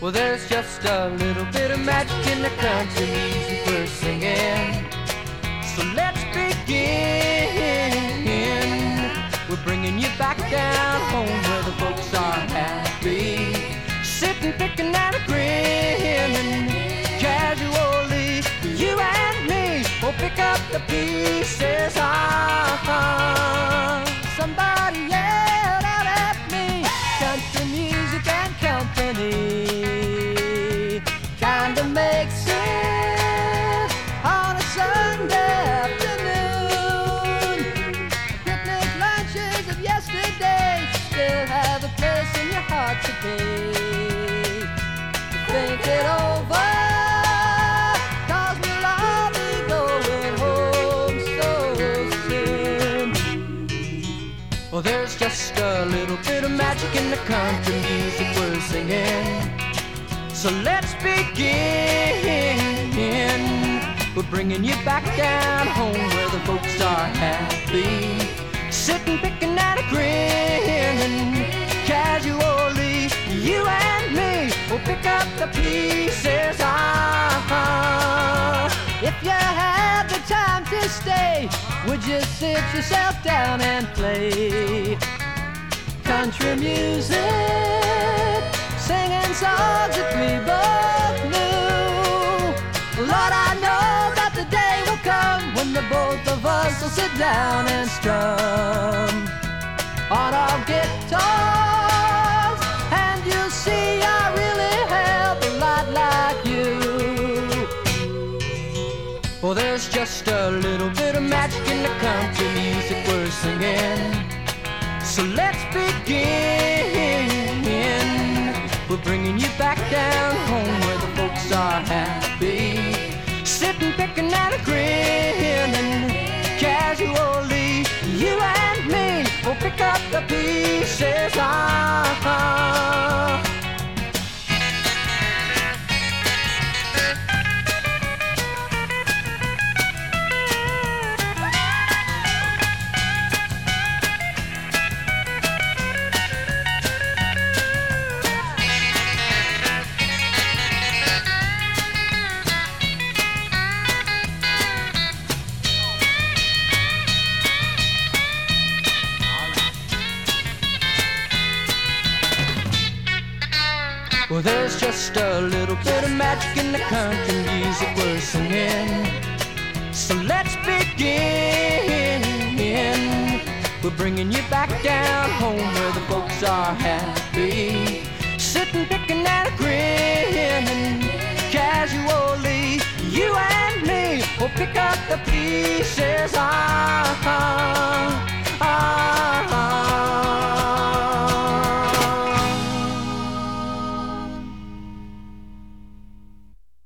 Well, there's just a little bit of magic in the country music we're singing. So let's begin. We're bringing you back down home where the folks are happy, sitting, picking and grinning casually. You and me will pick up the pieces. Somebody yelled out at me, country music and company kinda makes sense on a Sunday afternoon. Picnic lunches of yesterday still have a place in your heart today. Think it over, 'cause we'll all be going home so soon. Well, there's just a little bit of magic in the country music we're singing. So let's begin. We're bringing you back down home where the folks are happy, sitting, picking and grinning casually. You and me will pick up the pieces. If you had the time to stay, would you sit yourself down and play country music, singing songs that we both knew? Lord, I know that the day will come when the both of us will sit down and strum on our guitars, and you'll see I really have a lot like you. Well, there's just a little bit of magic in the country music we're singing. So let's begin. We're bringing you back down home where the folks are happy, sitting, picking and grinning casually. You and me will pick up the pieces. Well, there's just a little bit of magic in the country music we're singing. So let's begin. We're bringing you back down home where the folks are happy, sitting, picking and grinning casually. You and me will pick up the pieces.